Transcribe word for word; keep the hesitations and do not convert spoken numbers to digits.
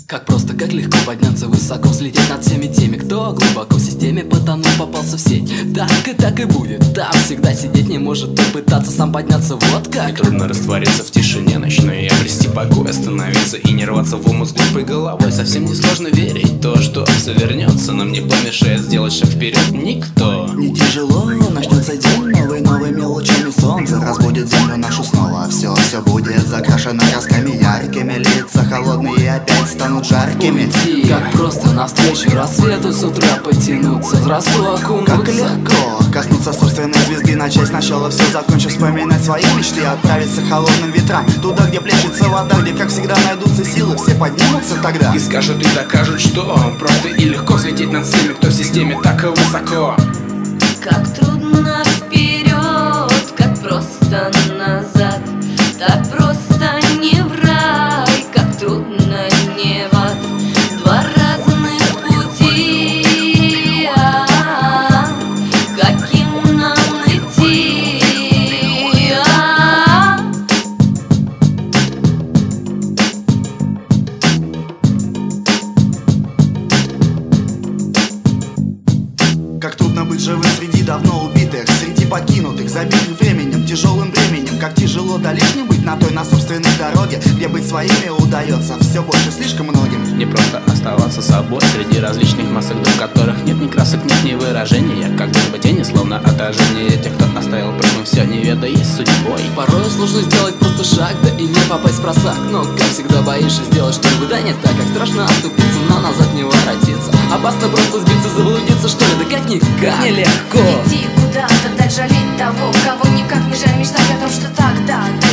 Как просто, как легко подняться высоко, взлететь над всеми теми, кто глубоко в системе потонул, попался в сеть. Так и так и будет, там всегда сидеть не может и пытаться сам подняться, вот как. Трудно раствориться в тишине ночной и обрести покой, остановиться и не рваться в омут с глупой головой. Совсем не сложно верить в то, что все вернется, нам не помешает сделать шаг вперед никто. Не тяжело, начнется день новый, новыми лучами солнца разбудит землю нашу снова. Все, все будет закрашено красками яркими, лица холодные и опять станут жаркими. Уйти, как просто навстречу рассвету с утра потянуться, в росу окунуться. Как легко коснуться собственной звезды, начать сначала все, закончив вспоминать свои мечты, отправиться холодным ветрам туда, где плещется вода, где, как всегда, найдутся силы, все поднимутся тогда. И скажут, и докажут, что просто и легко взлететь над всеми, кто в системе так и высоко. Как трудно вперед, как просто назад, так просто не в рай, как трудно не в ад. Два разных пути, а, каким нам идти, а. Как трудно быть живым среди давно убитых, среди покинутых, забитых временем, тяжелым временем. Как тяжело да лишним быть на той, на собственной дороге, где быть своими удается все больше слишком многим. Не просто оставаться собой среди различных масок, в которых нет ни красок, нет ни выражения. Как будто бы тени, словно отражение тех, кто оставил в прошлом все, не ведая судьбой. Порой сложно сделать просто шаг, да и не попасть в просак. Но как всегда боишься сделать что-нибудь, да не так, как страшно оступиться, но назад не воротиться. Опасно просто сбиться, заблудиться, что ли, да как никак нелегко. Иди куда-то, дать жалеть того, кого никак не жаль, мечтать о том, что тогда